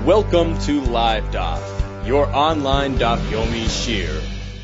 Welcome to Live Daf, your online Daf Yomi Shir.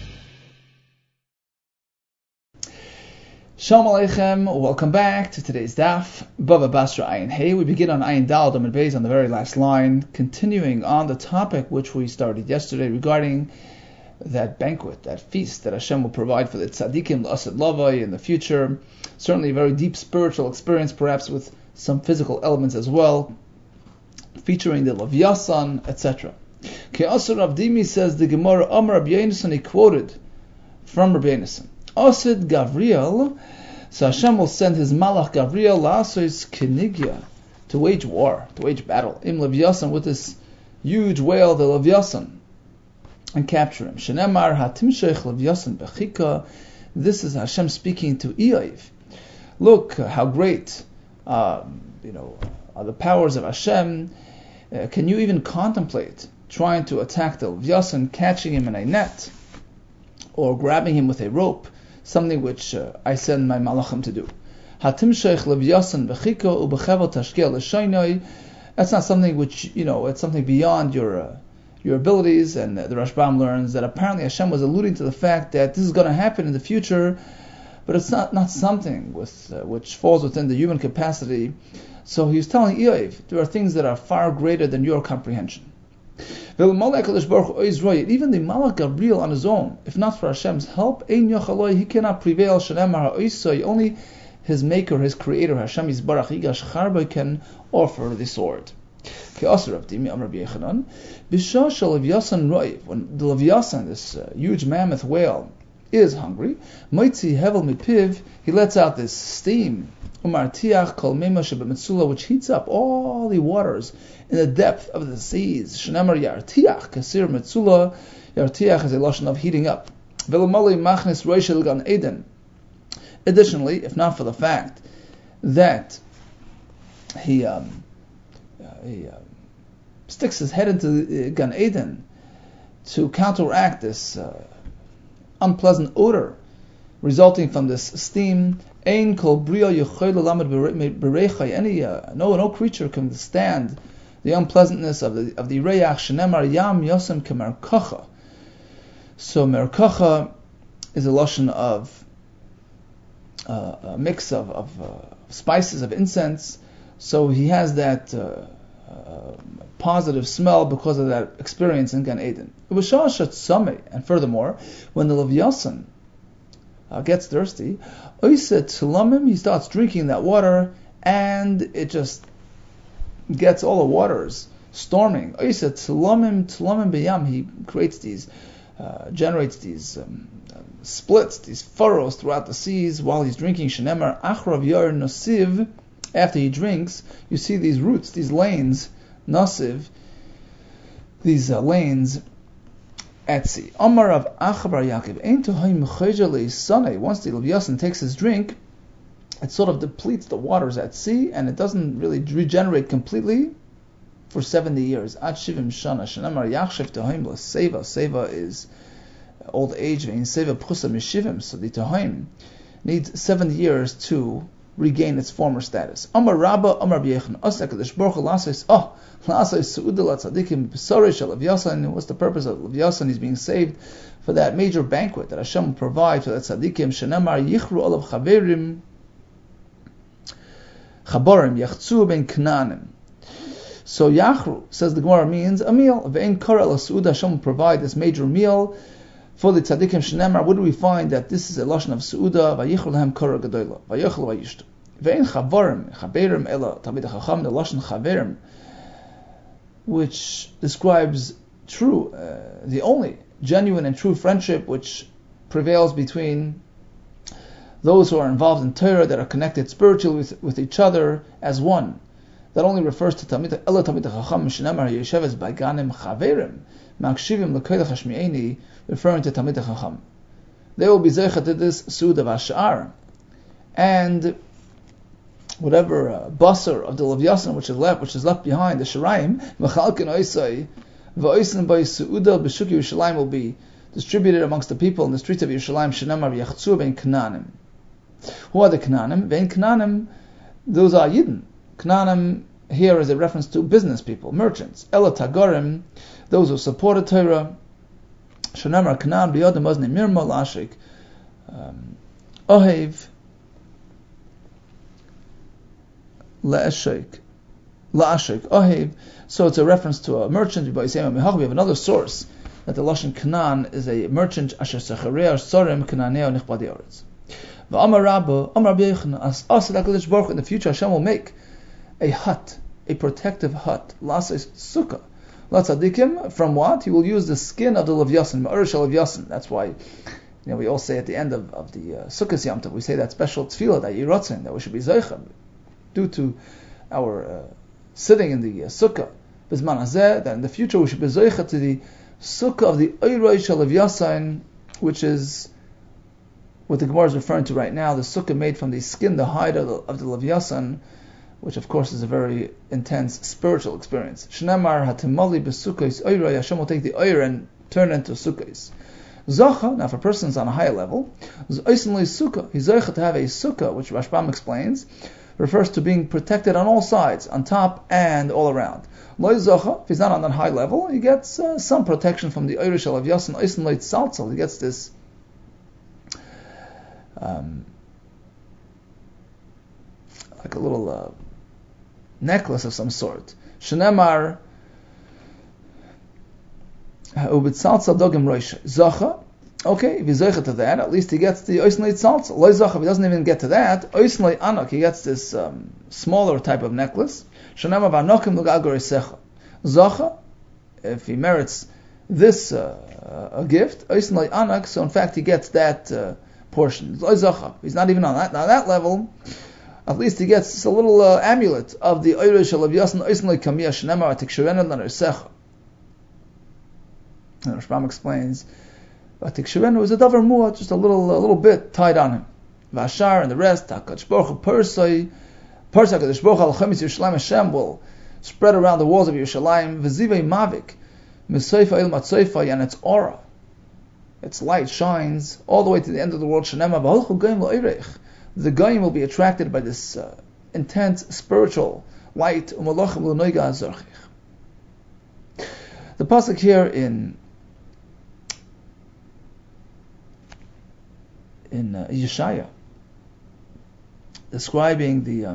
Shalom Aleichem, welcome back to today's Daf, Bava Basra Ayin Hey. We begin on Ayin Dal Damid Beis on the very last line, continuing on the topic which we started yesterday regarding that banquet, that feast that Hashem will provide for the tzaddikim, l'asad lavai, in the future. Certainly a very deep spiritual experience, perhaps with some physical elements as well, featuring the Levyasan, etc. Ke'asur Rav Dimi says the Gemara Amar Rabbi Yonasan, he quoted from Rabbi Yonasan, Asid Gavriel, so Hashem will send his Malach Gavriel la'asos kenigya, to wage war, to wage battle, im Levyasan, with this huge whale, the Levyasan, and capture him. Shenemar hatimshech Levyasan bechika. This is Hashem speaking to Eiv. Look how great, are the powers of Hashem. Can you even contemplate trying to attack the Levyasan, catching him in a net, or grabbing him with a rope, something which I send my malachim to do? Hatimshech Levyasan bechika ubechevel tashkel l'shaynoi. That's not something which, it's something beyond your abilities, and the Rashbam learns that apparently Hashem was alluding to the fact that this is going to happen in the future, but it's not something which falls within the human capacity. So he's telling Eiv, there are things that are far greater than your comprehension. Even the Malach Gabriel on his own, if not for Hashem's help, he cannot prevail. Only his maker, his creator, Hashem Yisbarach Yigash Charba, can offer the sword. When the Levyasan, this huge mammoth whale, is hungry, he lets out this steam, which heats up all the waters in the depth of the seas. Yartiach is a lashon of heating up. Additionally, if not for the fact that he sticks his head into Gan Eden to counteract this unpleasant odor resulting from this steam, no creature can stand the unpleasantness of the reyach. Shenemar yam yosem kemerkacha. So merkacha is a lashon of a mix of spices, of incense. So he has that positive smell because of that experience in Gan Eden. And furthermore, when the Levyasan gets thirsty, he starts drinking that water, and it just gets all the waters storming. He creates these, generates these splits, these furrows throughout the seas while he's drinking. Shenemar achrav yar nosiv. After he drinks, you see these roots, these lanes, nasiv, these lanes at sea. Amar of Achabar Yaakov, Ein tohaim chayjale sanei. Once the Levyasan takes his drink, it sort of depletes the waters at sea, and it doesn't really regenerate completely for 70 years. Ad shivim shana. Shanamar yachshev tohaim l'seva. Seva is old age. Vein seva pchusa mishivim. So the tohaim needs 70 years to regain its former status. Amar Rabba, Amar B'yechon, Asakadosh Baruch Hu la'asos seuda latzadikim b'sarei shel Levyasan. What's the purpose of Levyasan? He's being saved for that major banquet that Hashem will provide for that tzadikim. Shenemar yichru olav chabarim yachzu ben knanim. So yachru, says the Gemara, means a meal. Ve'en kara la seuda. Hashem will provide this major meal for the tzaddikim. Shenemar, what do we find? That this is a lashon of seuda. Vayichru lahem kara gadola. Vayochel vayishtu. Ve'en chaberim ela tamid chacham. The lashon chaberim, which describes true, the only genuine and true friendship which prevails between those who are involved in Torah, that are connected spiritually with each other as one. That only refers to Tamid Ela Tamid Chacham Shenemar Yesheves Baganim Chaverim Makshivim L'Koilach Hashmi'eni, referring to Tamid Chacham. They will be zeichet to this Sud of Ash'ar, and whatever basar of the Levyasan which is left behind, the Shiraim Mechalkin Oisai V'Oisin By Su'uda B'Shuki Yerushalayim will be distributed amongst the people in the streets of Yerushalayim. Shenemar Yachzu Ben Knanim. Who are the Knanim? Ben Knanim, those are Yidden. Knanim here is a reference to business people, merchants. Ela Tagorim, those who supported Torah. Shanamar Kanan b'yodem ozni mirma la'ashik. Ohev la'ashik. Ohev. So it's a reference to a merchant. We have another source that the Lashon Kanan is a merchant. Asher Sechareya Sorim Kananeo Nichbadi Oretz. V'Amar Rabba Yochanan as HaKadosh Baruch Hu, in the future Hashem will make a hut, a protective hut, Lasei Sukkah. Latzadikim, from what? He will use the skin of the Levyasin, Ma'ur Shel Levyasin. That's why, we all say at the end of the Sukkot Yom Tov, we say that special tefillah, that Yiratzin, that we should be Zeicha, due to our sitting in the Sukkah, Bizman Hazeh, that in the future we should be Zeicha to the Sukkah of the Oiroi Shel Levyasin, which is what the Gemara is referring to right now, the Sukkah made from the skin, the hide of the Levyasin, which of course is a very intense spiritual experience. Shnemar hatimali besukos oiroi, Hashem will take the oir and turn it into sukkos. Zacha, now if a person is on a higher level, oisenli sukkah, he's zacha to have a sukkah, which Rashbam explains, refers to being protected on all sides, on top and all around. Loi zacha, if he's not on that high level, he gets some protection from the oir shel Levyasin, oisenli tzaltzal, he gets this like a little necklace of some sort. Shenemar ubitzaltzal dogim roish zacha. Okay, if he's zeicha to that, at least he gets the oisnei tzaltzal. Lo zacha, if he doesn't even get to that, oisnei anak, he gets this smaller type of necklace. Shenemar v'anokim l'gagor esecha. Zacha, if he merits this a gift, oisnei anak, so in fact he gets that portion. Lo zacha, he's not even on that level. At least he gets a little amulet of the Oirei Shel Levyasin Oisnei Kamiyah Shnemar Atikshirenu L'Nersecha. And Rashbam explains, Atikshirenu is a davar mu'at, just a little bit tied on him. Vashar and the rest, HaKadosh Baruch Hu Persai HaKadosh Baruch Hu Al-Chemis Yerushalayim, Hashem will spread around the walls of Yerushalayim, V'zivei Mavik, Misoifa Il Matsoifa, and its aura, its light shines all the way to the end of the world. Shnemar V'holchu Goyim L'Oirech. The Goyim will be attracted by this intense spiritual light. The pasuk here in Yeshaya, describing the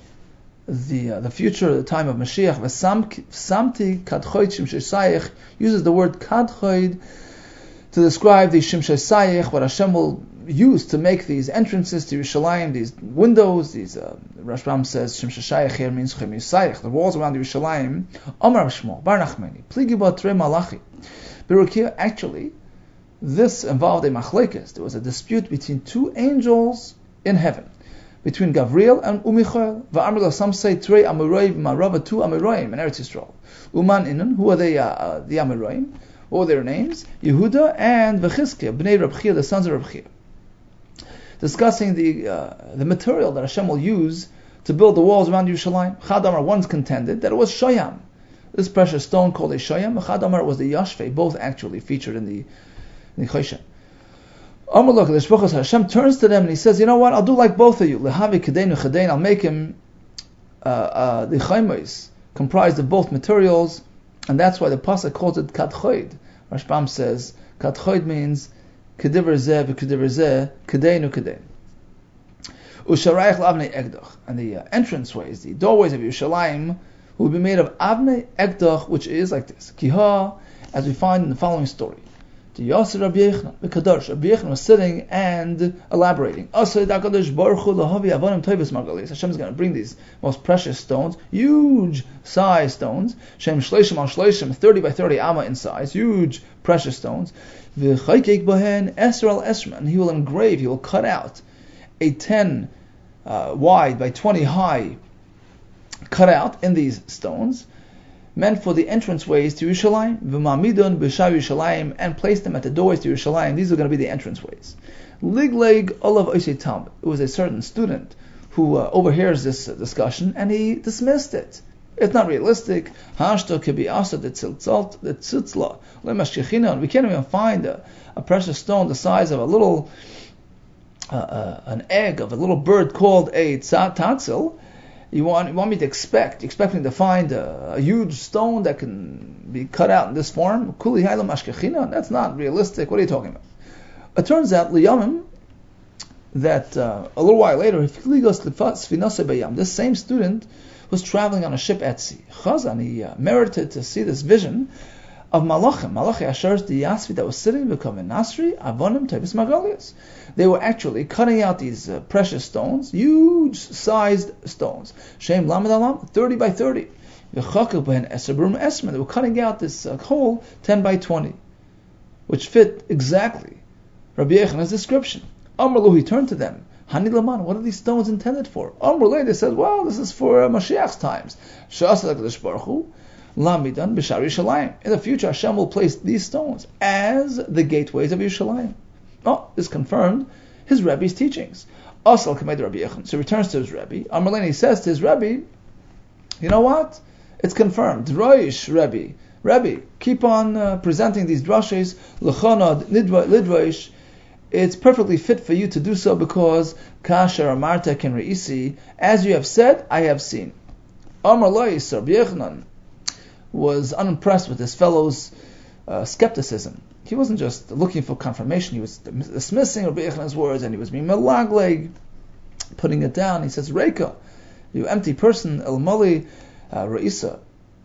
future, the time of Mashiach, V'samti kadchoid shimshei sayich, uses the word kadchoid to describe the shimshei sayich, what Hashem will use to make these entrances to Yerushalayim, these windows, these Rashbam says Shimshei Shayich here means Chem Yisayich, the walls around Yerushalayim. Amar Shmuel Bar Nachmani Pligi Batre Malachi. Berukia, actually, this involved a machlekes. There was a dispute between two angels in heaven, between Gabriel and Umichael. Va'amrila, some say Trei Amoraim Marava, two Amoraim in Eretz Yisrael. Uman Inun, who are they? The Amoraim. What were their names? Yehuda and Vechizkiah, Bnei Reb Chia, the sons of Reb Chia. Discussing the material that Hashem will use to build the walls around Yerushalayim. Chad Amar once contended that it was Shoyam, this precious stone called a Shoyam. Chad Amar was the Yashvei, both actually featured in the Choshen. Amar look, Hashem turns to them and he says, you know what, I'll do like both of you. Lehavi Kedeinu Chedein, I'll make him the Chaimos, comprised of both materials, and that's why the pasuk calls it Kadchoid. Rashbam says Kadchoid means Kediver zeh v'kediver zeh, kedeinu kedein. Usharayich l'avnei egdach, and the entranceways, the doorways of Yerushalayim, will be made of avnei egdach, which is like this. Kiha, as we find in the following story. The Yasir Rabbi Yochanan, the Kadosh, Rabbi Yochanan was sitting and elaborating. Asay HaKadosh Baruch Hu lahavi avonim toivos margalis. Hashem is going to bring these most precious stones, huge size stones, Shem shleishim al shleishim, 30 by 30 amma in size, huge precious stones. V'chaykek bohen esr al esr, and he will engrave, he will cut out a 10 wide by 20 high cutout in these stones, meant for the entranceways to Yerushalayim, v'mamidon b'shar Yerushalayim, and place them at the doorways to Yerushalayim. These are going to be the entranceways. Ligleg olav oisei talmud. It was a certain student who overhears this discussion and he dismissed it. It's not realistic. Hashto kebi asa the tzitzla lemashkechina. We can't even find a precious stone the size of a little an egg of a little bird called a tatzil. You want me to expect me to find a huge stone that can be cut out in this form? Kuli haylam ashkechina? That's not realistic. What are you talking about? It turns out liyamim that a little while later, this same student was traveling on a ship at sea. Chazan, he merited to see this vision of Malachim. Malachi Asher's the Yasvi that was sitting becoming Nasri, Avonim, Tevis Magalias. They were actually cutting out these precious stones, huge sized stones. Shem Lamed Alam, 30 by 30. They were cutting out this hole 10 by 20, which fit exactly Rabbi Yechanan's description. Amrlu, he turned to them. Hani Laman, what are these stones intended for? Amrlu, they said, well, this is for Mashiach's times. Sha'asa HaKadosh Baruch Hu, Lamidan B'Shar Yerushalayim. In the future, Hashem will place these stones as the gateways of Yerushalayim. Oh, this confirmed his Rebbe's teachings. Asal Kamed Rabbi Yechon. So he returns to his Rebbe. Amrullah, he says to his Rebbe, you know what? It's confirmed. Droish, Rebbe, keep on presenting these drashes. L'chonad Lidroish. It's perfectly fit for you to do so because Kasher Amarta Ken Reisi, as you have said, I have seen. Amrullah, Rabbi Yechanan was unimpressed with his fellow's skepticism. He wasn't just looking for confirmation, he was dismissing Rabbi Yechanan's words, and he was being melagleg, putting it down. He says, Reika, you empty person, El Mali Ra'isa.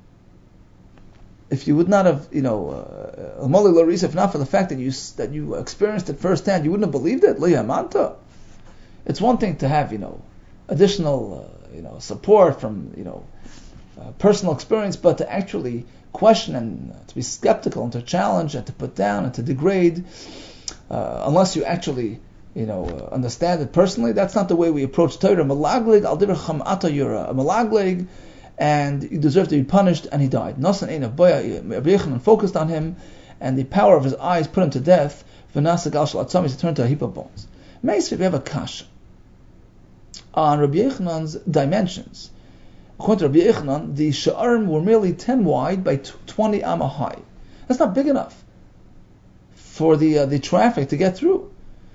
If you would not have, El Mali La Ra'isa, if not for the fact that you experienced it firsthand, you wouldn't have believed it. Lihamanta. It's one thing to have, additional, support from, personal experience, but to actually question and to be skeptical and to challenge and to put down and to degrade, unless you actually, understand it personally, that's not the way we approach Torah. Malagleg al divrei chamata yura, a malagleg, and you deserve to be punished, and he died. Nasan ein of boya, Rabbi Yechanan focused on him, and the power of his eyes put him to death. V'nasa gal shel atzam, he turned to a heap of bones. Meisvi, we have a kasha on Rabbi Yechanan's dimensions. According to Rabbi Yechanan, the sha'arim were merely 10 wide by 20 amma high. That's not big enough for the traffic to get through.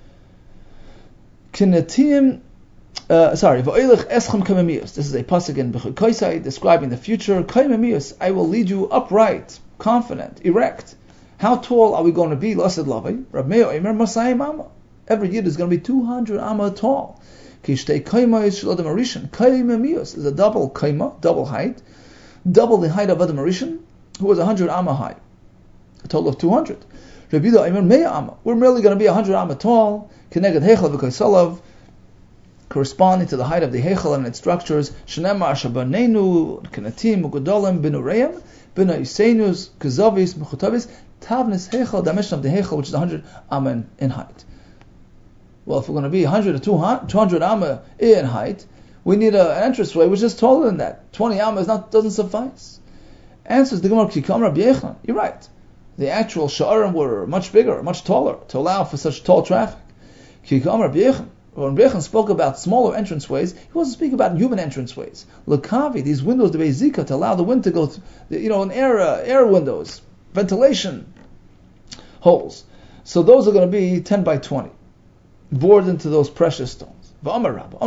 Kinetiyim, va'oilech eschem kamemius. This is a pasuk in Bechut Koisai describing the future. Kamemius, I will lead you upright, confident, erect. How tall are we going to be? Lasad lavai. Rab Meir Omer Masayim amma. Every yid is going to be 200 amma tall. Kishtei kaimayis shel Adam Arishan. Kaimemius is a double kaima, double height, double the height of Adam Arishan, who was 100 amma high, a total of 200. Rabbi Yehuda Omer Mea amma. We're merely going to be 100 amma tall. Keneged Heichal v'Kaisalav, corresponding to the height of the Heichal and its structures. Shenemar Shabanenu Kenatim Ugodolim Binureim Bina Yiseinus Kazavis Mechutavis Tavnis Heichal, dimension of the Heichal, which is 100 amma in height. Well, if we're going to be 100 or 200 amma in height, we need an entranceway which is taller than that. 20 amma doesn't suffice. Answers the Gemara, Kikam Rabbi Yechon. You're right. The actual sha'arim were much bigger, much taller, to allow for such tall traffic. Kikam Rabbi Yechon. When Rabbi Yechon spoke about smaller entranceways, he wasn't speaking about human entranceways. Lakavi, these windows, the Beizika, to allow the wind to go through, in air windows, ventilation holes. So those are going to be 10 by 20. Bored into those precious stones. In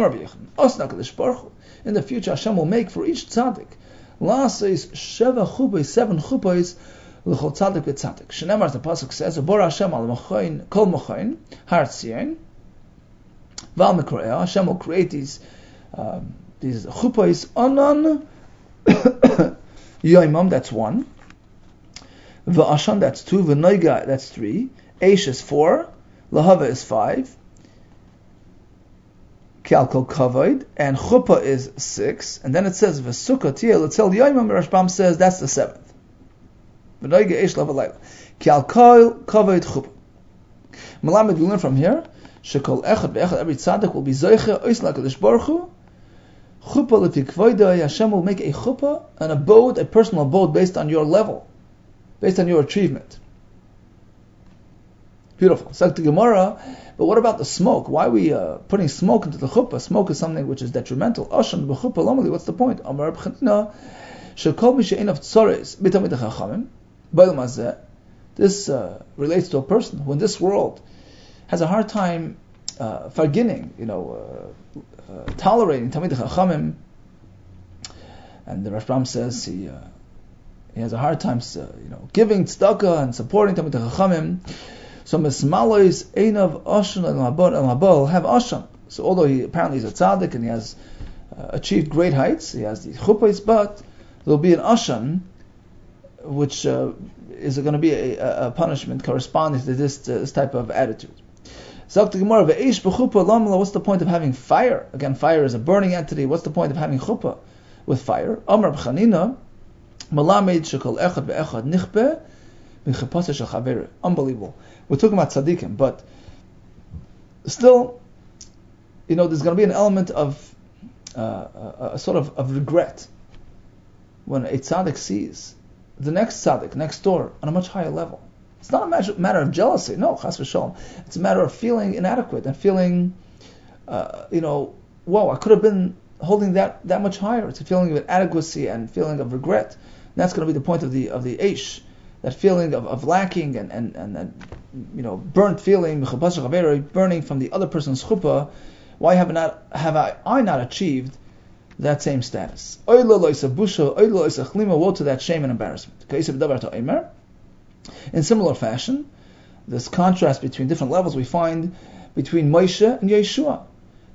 the future, Hashem will make for each tzaddik seven chupos l'chol tzaddik v'tzaddik. Shenemar, the pasuk says, "Bor Hashem al machayin kol machayin har tzion v'al mikroeh." Hashem will create these chupos anan yoimam. That's 1. V'ashan, that's 2. V'noiga, that's 3. Eish is 4. Lahava is 5. Kalkol kavod, and chuppah is 6, and then it says v'sukkah tiyah l'tzel yoimam. Rashbam says that's the 7th. V'noiga eish lavalayla. Kalkol kavod chuppah. Malamed, we learn from here. Shekol echad ve'echad, every tzaddik will be zoiche ois l'kadosh baruch hu. Chuppah l'tikvoidai, Hashem will make a chuppah, an abode, a personal abode based on your level, based on your achievement. Beautiful. So the Gemara. But what about the smoke? Why are we putting smoke into the chuppah? Smoke is something which is detrimental. Ashan b'chuppah lomali. What's the point? Amar b'chanina shekol mishe'enav tzores b'tamid hachachamim b'olam hazeh. This relates to a person who in this world has a hard time forgetting, tolerating tamid hachachamim, And the Rashbam says he has a hard time, giving tzedakah and supporting Talmidei Chachamim. So mismalois einav oshan el habol have oshan. So although apparently he's a tzaddik and he has achieved great heights, he has the chuppahs, but there'll be an oshan, which is going to be a punishment corresponding to this type of attitude. What's the point of having fire? Again, fire is a burning entity. What's the point of having chuppah with fire? Amar B'chanina, malamed shekol echad ve'echad nichbe b'chepasa shel chaver. Unbelievable. We're talking about tzaddikim, but still, there's going to be an element of a sort of regret when a tzaddik sees the next tzaddik next door on a much higher level. It's not a matter of jealousy, no, chas v'sholom. It's a matter of feeling inadequate and feeling, whoa, I could have been holding that much higher. It's a feeling of inadequacy and feeling of regret. And that's going to be the point of the eish, that feeling of lacking and burnt feeling, burning from the other person's chuppah. Why have I not achieved that same status? Woe to that shame and embarrassment. In similar fashion, this contrast between different levels we find between Moshe and Yeshua.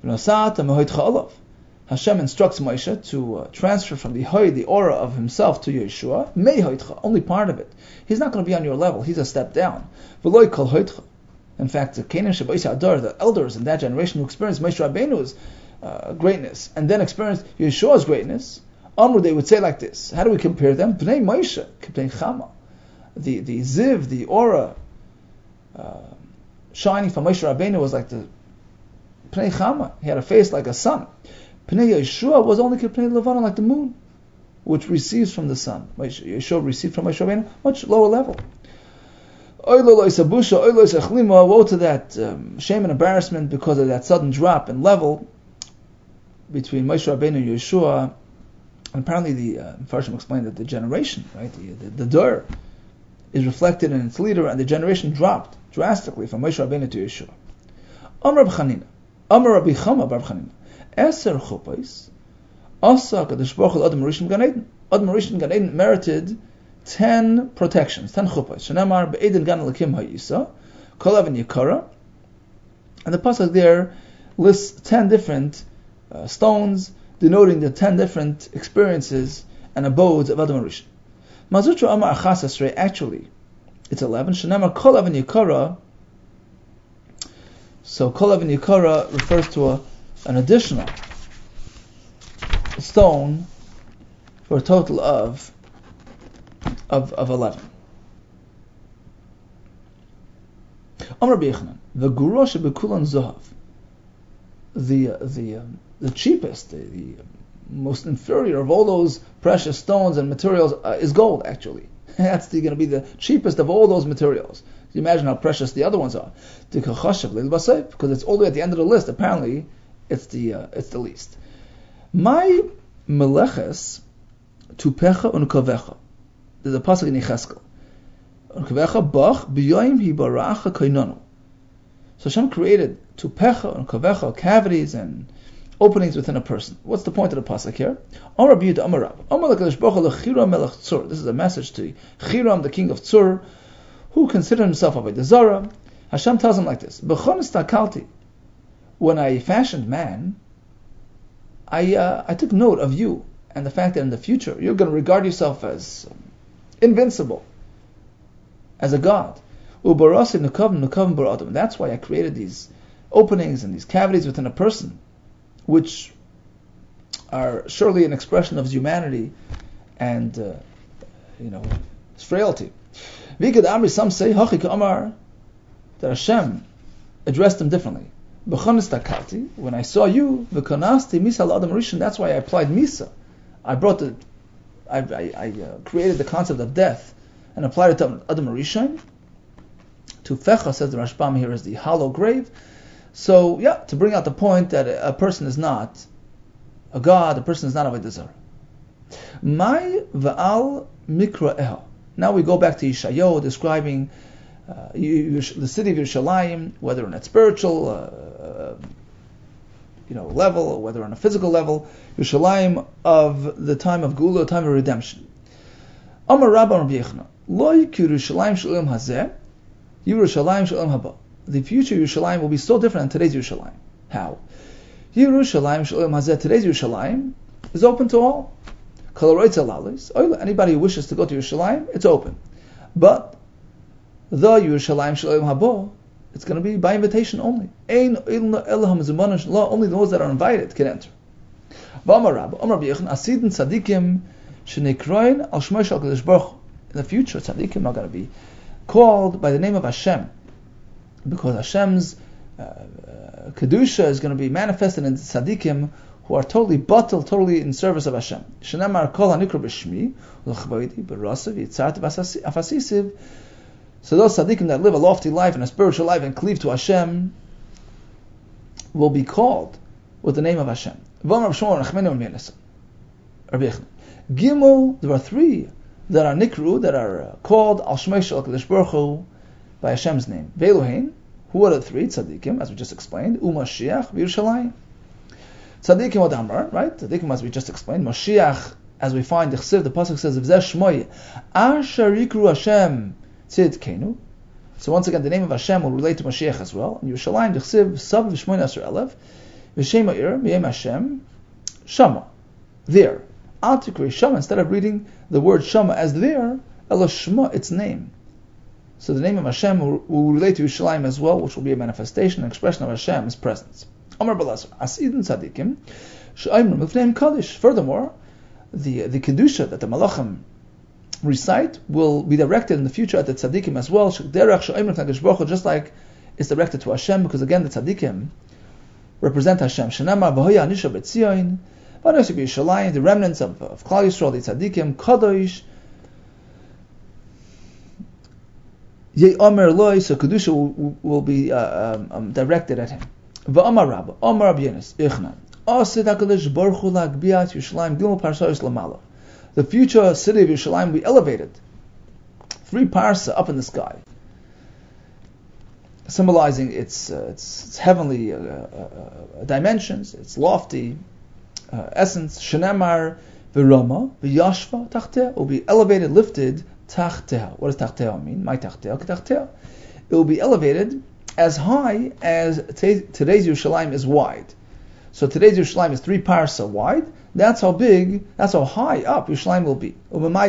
Hashem instructs Moshe to transfer from the aura of himself to Yeshua, only part of it. He's not going to be on your level, he's a step down. In fact, the elders in that generation who experienced Moshe Rabbeinu's greatness and then experienced Yeshua's greatness, they would say like this. How do we compare them? Bnei Moshe, Bnei Chama. The ziv, the aura shining from Moshe Rabbeinu was like the Pnei Chama. He had a face like a sun. Pnei Yeshua was only Pnei Levana, like the moon, which receives from the sun. Yeshua received from Moshe Rabbeinu, much lower level. Woe to that shame and embarrassment because of that sudden drop in level between Moshe Rabbeinu and Yeshua. And apparently the Mepharshim explained that the generation, right, the Dur, is reflected in its leader, and the generation dropped drastically from Moshe Rabbeinu to Yeshua. Amar Rabbi Chama bar Chanina, Eser Chupais, Asa Kadosh Baruch Hu Adam Rishon Gan Eden. Adam Rishon Gan Eden merited 10 protections, 10 Chupais. Shenamar Be'eden Gan Lakim Ha'isa, Kol Even Yikara, and the pasuk there lists 10 different stones, denoting the 10 different experiences and abodes of Adam Rishon. Mazutra Amar Achas Esrei, actually, it's 11. Shenamar Kol Even Yikara. So Kol Even Yikara refers to an additional stone for a total of 11. Amar B'Yechanan, the Guro Shebekulan Zohav, the cheapest, the most inferior of all those precious stones and materials is gold, actually. That's going to be the cheapest of all those materials. You imagine how precious the other ones are. Because it's all the way at the end of the list. Apparently, it's the least. My meleches tupecha unkavecha. There's a pasuk in Yecheskel. Unkavecha bach b'yoyim hibaracha kainonu. So Hashem created tupecha unkavecha, cavities and openings within a person. What's the point of the pasuk here? Amar Rabbi Yehuda Amar Rav. Amar LaKadosh Baruch Hu leChiram melech Tzur. This is a message to Chiram, the king of Tzur, who considered himself Avodah Zarah. Hashem tells him like this: B'chonis takalti. When I fashioned man, I took note of you and the fact that in the future you're going to regard yourself as invincible, as a god. Ubarasi nukavim baradam. That's why I created these openings and these cavities within a person, which are surely an expression of his humanity and his frailty. Vikad Amri, some say Hachik Amar, that Hashem addressed him differently. B'chonis takalti, when I saw you, v'konasti misa l'adam rishon. That's why I applied misa. I created the concept of death and applied it to Adam Rishon. Tufecha, says the Rashbam here, is the hollow grave. So, to bring out the point that a person is not a god, a person is not Avodah Zarah. Mai va'al mikra'eha. Now we go back to Yeshayahu describing the city of Yerushalayim, whether in its spiritual level, or whether on a physical level, Yerushalayim of the time of Gula, time of redemption. Amar Rabba Rabbi Yechona, Lo Yerushalayim Shalom Hazeh, Yerushalayim Shalom Haba. The future Yerushalayim will be so different than today's Yerushalayim. How? Yerushalayim Shalom Hazeh, today's Yerushalayim is open to all. Anybody who wishes to go to Yerushalayim, it's open. But the Yerushalayim Shalom Haba, it's going to be by invitation only. Only those that are invited can enter. In the future, tzaddikim are going to be called by the name of Hashem, because Hashem's kedusha is going to be manifested in tzaddikim who are totally batal, totally in service of Hashem. So those tzaddikim that live a lofty life and a spiritual life and cleave to Hashem will be called with the name of Hashem. Gimel, there are three that are nikru, that are called al shmei shel HaKadosh Baruch Hu by Hashem's name. Ve'elohein, who are the three tzaddikim, as we just explained? U'Mashiach v'Yerushalayim. Tzaddikim od Amar, right? Tzaddikim, as we just explained. Mashiach, as we find the Chsiv, the pasuk says, "V'zeh shmoi asher yikru Hashem tzidkenu." So once again, the name of Hashem will relate to Mashiach as well. In Yerushalayim, the Chsiv, Sav v'shmoin asher elef, v'shem ha'ir, miyem Hashem, Shama, there. Al tikri Shama, instead of reading the word Shama as there, ela Shema, its name. So the name of Hashem will relate to Yerushalayim as well, which will be a manifestation, an expression of Hashem's presence. Amar Balaser, Asidin Tzadikim, Sh'ayimrim Lifneim Kaddish. Furthermore, the kedusha that the Malachim recite will be directed in the future at the Tzadikim as well. Just like it's directed to Hashem, because again the Tzadikim represent Hashem. Shenamar v'hoya anisha b'tzion, v'anisha b'Yerushalayim, the remnants of Klal Yisrael, the Tzadikim, Kadosh. Ye'omer loy, so kedusha will be directed at him. V'amar Rabba, Amar Rabbi Yonis, Ichnan, Asid HaKadosh Baruch Hu la'agbiat Yerushalayim gimel parshos lamala. The future city of Yerushalayim will be elevated 3 parsa up in the sky, symbolizing its heavenly dimensions, its lofty essence. Shenemar v'rama v'yashva tachteh, will be elevated, lifted tachteh. What does tachteh mean? My tachteh, tachteh. It will be elevated as high as today's Yerushalayim is wide. So today's Yerushalayim is 3 parsa wide. That's how big, that's how high up Yerushalayim will be.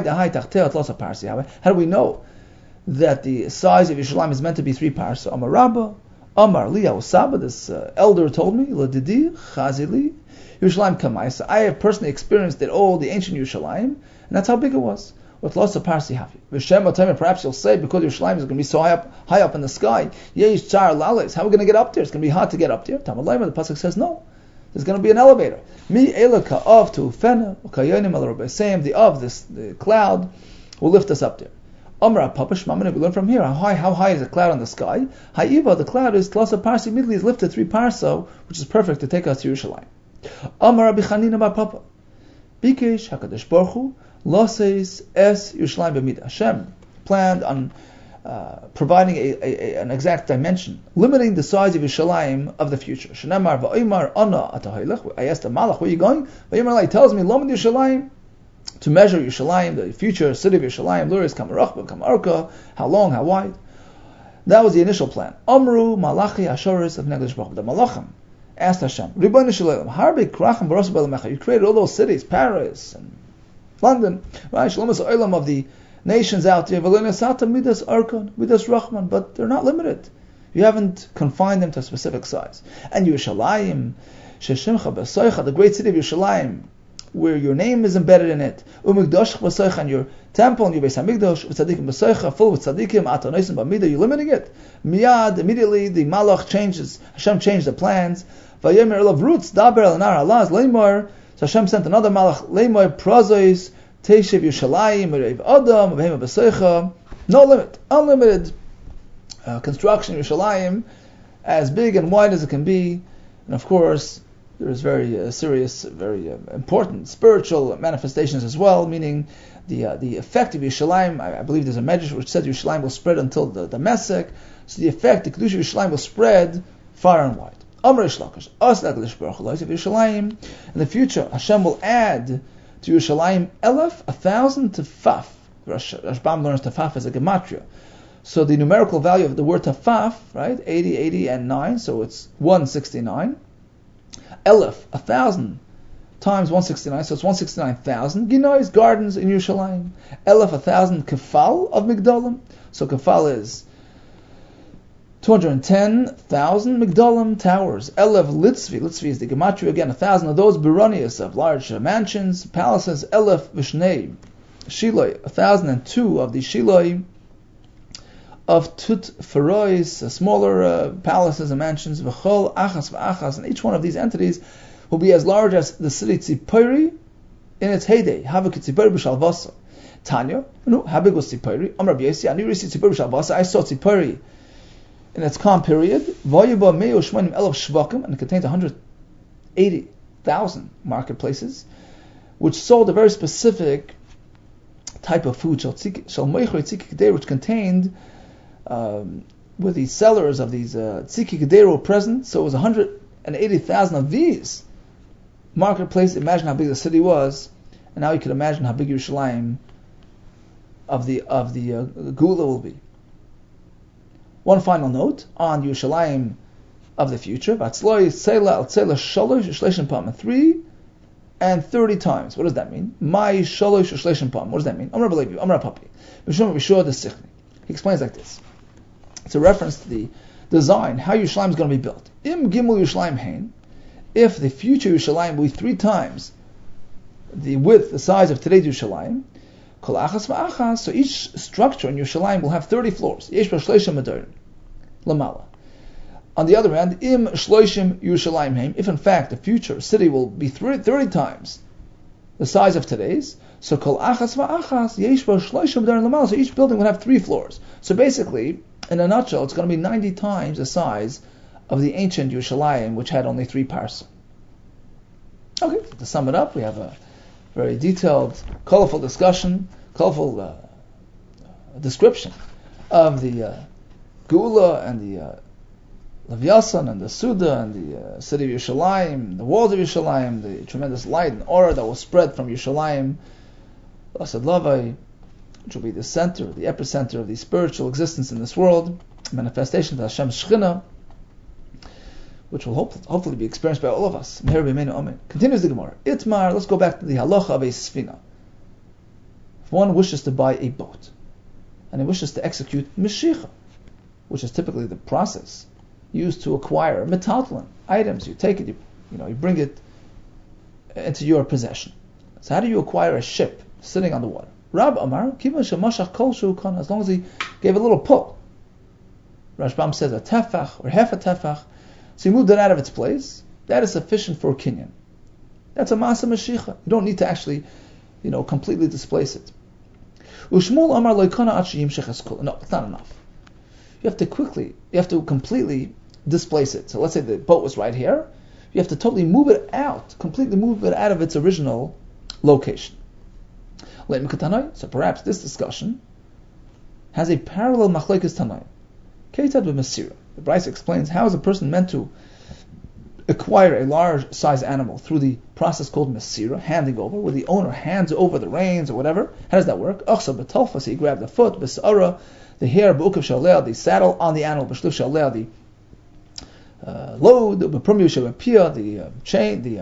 How do we know that the size of Yerushalayim is meant to be 3 parsa? Amar Rabba, Amar Li Saba, this elder told me, Ladidi Chazili Yerushalayim Kamai. I have personally experienced it all, the ancient Yerushalayim, and that's how big it was. With lots of parsi hafi. Perhaps you'll say, because Yerushalayim is going to be so high up in the sky, Yesh Tzar Lales, how are we going to get up there? It's going to be hard to get up there. Tamalayim, the pasuk says no. There's going to be an elevator. Mi elaka of to fena ukayonim al rabbeisem. The cloud will lift us up there. Amra papash mamina. We learn from here. How high is the cloud in the sky? Ha'iva, the cloud is tlasa parsi. Immediately is lifted 3 parsa, which is perfect to take us to Yerushalayim. Amra bichanina bar papa. Bikesh Hakadosh Baruch Hu loses es Yerushalayim b'midah. Hashem planned on providing an exact dimension, limiting the size of Yerushalayim of the future. Shenamar va'imar ana atahaylech. I asked the Malach, where are you going? Va'imar, he tells me, Lomid Yerushalayim, to measure Yerushalayim, the future city of Yerushalayim, Luris kamarachba, kamarka, how long, how wide. That was the initial plan. Amru malachi ashoris of Neglash Baruch. The Malachim asked Hashem, Ribono shel Olam, harbe krachim baros b'alamecha. You created all those cities, Paris and London, right? Shlomas Olam of the nations out there, midas Rachman, but they're not limited. You haven't confined them to a specific size. And Yerushalayim, Sheshimcha B'Soicha, the great city of Yerushalayim, where your name is embedded in it, Umikdosh B'Soicha, and your temple and your Beis Hamikdosh, Tzadikim B'Soicha, full with Tzadikim, Atonosim B'Midah, you're limiting it. Miyad, immediately the Malach changes, Hashem changed the plans. Vayomer Elav Rutz, Daber El Nar Allah, Leimor, so Hashem sent another Malach, Leimor, Prozois, Teishev Yerushalayim, Reiv Adam, Behema B'Soicha, no limit, unlimited construction of Yerushalayim, as big and wide as it can be. And of course, there is very serious, very important spiritual manifestations as well, meaning the effect of Yerushalayim. I believe there's a medrash which says Yerushalayim will spread until the Mesek. So the effect, the Kedusha of Yerushalayim will spread far and wide. Amr Ishlakish, Asla Kadosh Baruch Hu, Yerushalayim. In the future, Hashem will add to Yerushalayim 1,000 tefaf. Rashbam learns tefaf as a gematria. So the numerical value of the word tefaf, right, 80, 80, and 9, so it's 169. 1,000 times 169, so it's 169,000. Ginois, gardens in Yerushalayim. 1,000 kefal of Migdalim. So kefal is 210,000 Migdalim, towers. Elef Litzvi, Litzvi is the gematria again, 1,000 of those Bironius of large mansions, palaces. Elef Vishnei, Shiloi, 1,002 of the Shiloi of Tut Ferois, smaller palaces and mansions. V'chol Achas v'Achas, and each one of these entities will be as large as the city Tzipori in its heyday. Havik Tzipori b'Shalvasa. Tanya, how big was Tzipori? Amar B'Yesi, I knew Tzipori b'Shalvasa. I saw Tzipori in its calm period. Vayuba Me'u Shmanim Elef Shvakim, and it contained 180,000 marketplaces, which sold a very specific type of food, which contained with the sellers of these tziki gedero present. So it was 180,000 of these marketplaces. Imagine how big the city was, and now you can imagine how big Yerushalayim of the Gula will be. One final note on Yerushalayim of the future: 3 and 30 times. What does that mean? My shalosh shleishim pam. What does that mean? Amar b'levi, Amar papi. Mishum b'shua desichni. He explains like this. It's a reference to the design, how Yerushalayim is going to be built. Im gimel Yerushalayim hein. If the future Yerushalayim will be 3 times the width, the size of today's Yerushalayim, kol achas v'achas. So each structure in Yerushalayim will have 30 floors. Yesh b'shleishim adorim lamala. On the other hand, im shloishim Yerushalayim heim, if in fact the future city will be 30 times the size of today's, so kol achas va'achas yesh bo shloishim darin lamal. So each building would have 3 floors. So basically, in a nutshell, it's going to be 90 times the size of the ancient Yerushalayim, which had only 3 parsa. Okay, to sum it up, we have a very detailed, colorful discussion, colorful description of the Geula and the Leviathan and the Suda and the city of Yerushalayim, the walls of Yerushalayim, the tremendous light and aura that will spread from Yerushalayim, Asad Lavai, which will be the center, the epicenter of the spiritual existence in this world, manifestation of Hashem's Shekhinah, which will hopefully be experienced by all of us. Continues the Gemara. Itmar, let's go back to the halacha of a sfina. If one wishes to buy a boat, and he wishes to execute meshicha, which is typically the process used to acquire metaltalin items. You take it, you bring it into your possession. So how do you acquire a ship sitting on the water? Rab Amar, as long as he gave a little pull. Rashbam says a tefach or half a tefach. So he moved it out of its place. That is sufficient for a kinyan. That's a masa meshicha. You don't need to actually, completely displace it. Ushmul Amar loikana achiyim shecheskul. No, it's not enough. You have to completely displace it. So let's say the boat was right here. You have to totally completely move it out of its original location. So perhaps this discussion has a parallel machlekes tanai. Keitad v'mesira. The Brisa explains how is a person meant to acquire a large size animal through the process called mesira, handing over, where the owner hands over the reins or whatever. How does that work? Achsa b'talfa, so you grab the foot, b'sa'ara, the hair, b'ukav shaleh, the saddle on the animal, b'shlif shaleh, the load, b'prumyu shabapia, the chain, the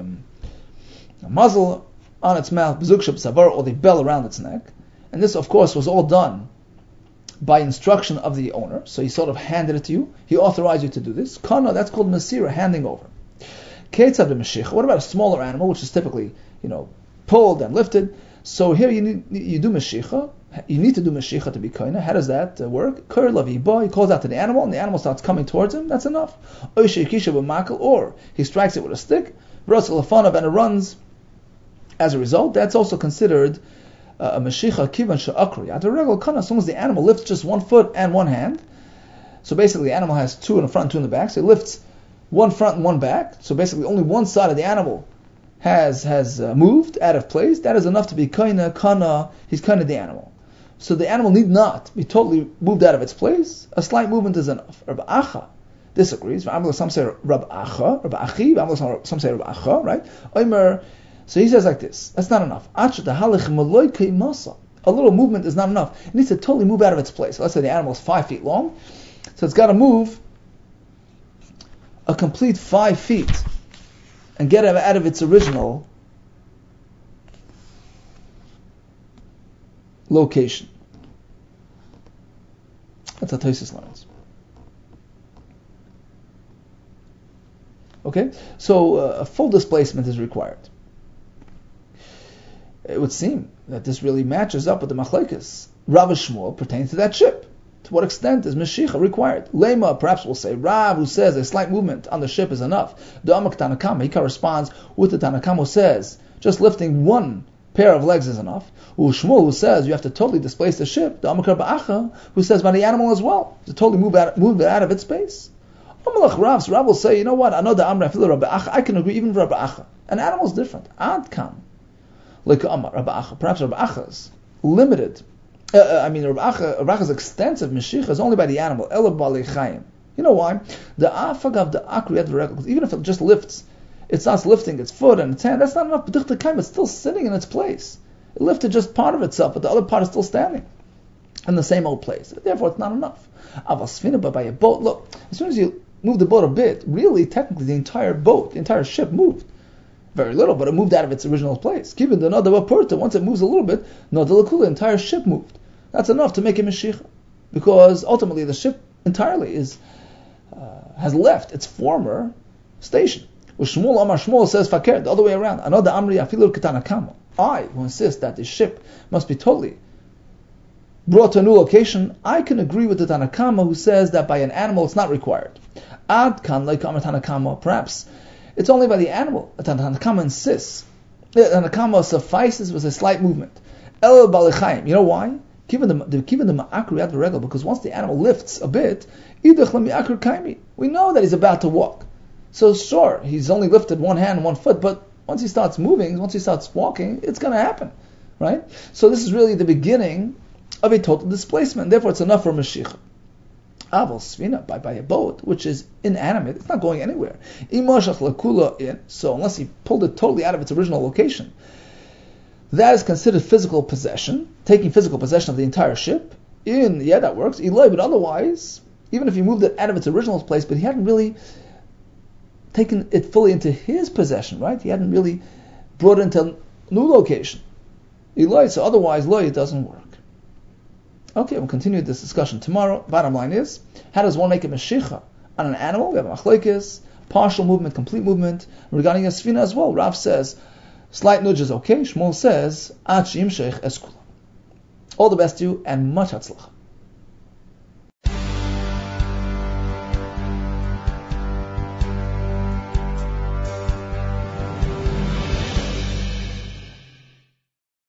muzzle on its mouth, b'zuk shabsavar, or the bell around its neck. And this, of course, was all done by instruction of the owner. So he sort of handed it to you. He authorized you to do this. Kana, that's called mesira, handing over. Ketzad b'meshicha. What about a smaller animal, which is typically, pulled and lifted? So here you do meshicha. You need to do meshicha to be koina. How does that work? Kur laviba. He calls out to the animal, and the animal starts coming towards him. That's enough. Or he strikes it with a stick. And it runs. As a result, that's also considered a meshicha kivan she'akri. At a regular kana, as long as the animal lifts just 1 foot and 1 hand. So basically, the animal has 2 in the front and 2 in the back. So he lifts 1 front and 1 back. So basically, only one side of the animal has moved out of place. That is enough to be kana. He's kana the animal. So the animal need not be totally moved out of its place. A slight movement is enough. The disagrees. Some say Rab Achi, some say Rab Acha, right? Omer, so he says like this, that's not enough. A little movement is not enough. It needs to totally move out of its place. So let's say the animal is 5 feet long, so it's got to move a complete 5 feet and get it out of its original location. That's how Tosfos learns. Okay, so a full displacement is required. It would seem that this really matches up with the machlokes. Rav Shmuel pertains to that ship. To what extent is Meshicha required? Lema, perhaps we'll say, Rav, who says a slight movement on the ship is enough. The Amak Tanakama, he corresponds with the Tanakama who says just lifting one pair of legs is enough. Shmuel, who says you have to totally displace the ship. The Amak Ba'acha, who says by the animal as well, to totally move it out of its space. Rav will say, you know what, I know the Amra Filu Rabbi Acha, I can agree even with Rabbi Acha. An animal is different. Ad Kam. Like Amar, Rabbi Acha. Perhaps Rabbi Acha's limited. Rabbi Acha's extensive Meshicha is only by the animal. Ela Bali Chaim. You know why? The Afag of the Akriyat V'Regel, even if it just lifts, it starts lifting its foot and its hand, that's not enough. B'dichta Kaim, it's still sitting in its place. It lifted just part of itself, but the other part is still standing in the same old place. Therefore, it's not enough. Avasfina, but by a boat, look, as soon as you move the boat a bit, really, technically, the entire boat, the entire ship moved. Very little, but it moved out of its original place. Given the Nadav Purta, once it moves a little bit, the entire ship moved. That's enough to make a Meshicha. Because ultimately the ship entirely has left its former station. Shmuel Amar Shmuel says Fakir, the other way around. Another Amri Afilur Ketanakama. I, who insist that the ship must be totally brought to a new location, I can agree with the Tanakama who says that by an animal it's not required. Ad kan like Amar Tanakama, perhaps it's only by the animal. The Tanakama insists. The Tanakama suffices with a slight movement. El Balichaim. You know why? Given the Ma'akriyat V'Regel, because once the animal lifts a bit, we know that he's about to walk. So sure, he's only lifted one hand and 1 foot, but once he starts moving, once he starts walking, it's going to happen, right? So this is really the beginning of a total displacement. Therefore, it's enough for Meshicha. Aval Svina, by a boat, which is inanimate, it's not going anywhere. So unless he pulled it totally out of its original location, that is considered physical possession, taking physical possession of the entire ship. That works. Eloi, but otherwise, even if he moved it out of its original place, but he hadn't really taken it fully into his possession, right? He hadn't really brought it into a new location. Eloi, so otherwise, it doesn't work. Okay, we'll continue this discussion tomorrow. Bottom line is, how does one make a Meshicha on an animal? We have a machlokes, partial movement, complete movement. Regarding a Sfina as well, Rav says, slight nudge is okay. Shmuel says, Ad Shimshech Eskula. All the best to you and much hatzlacha.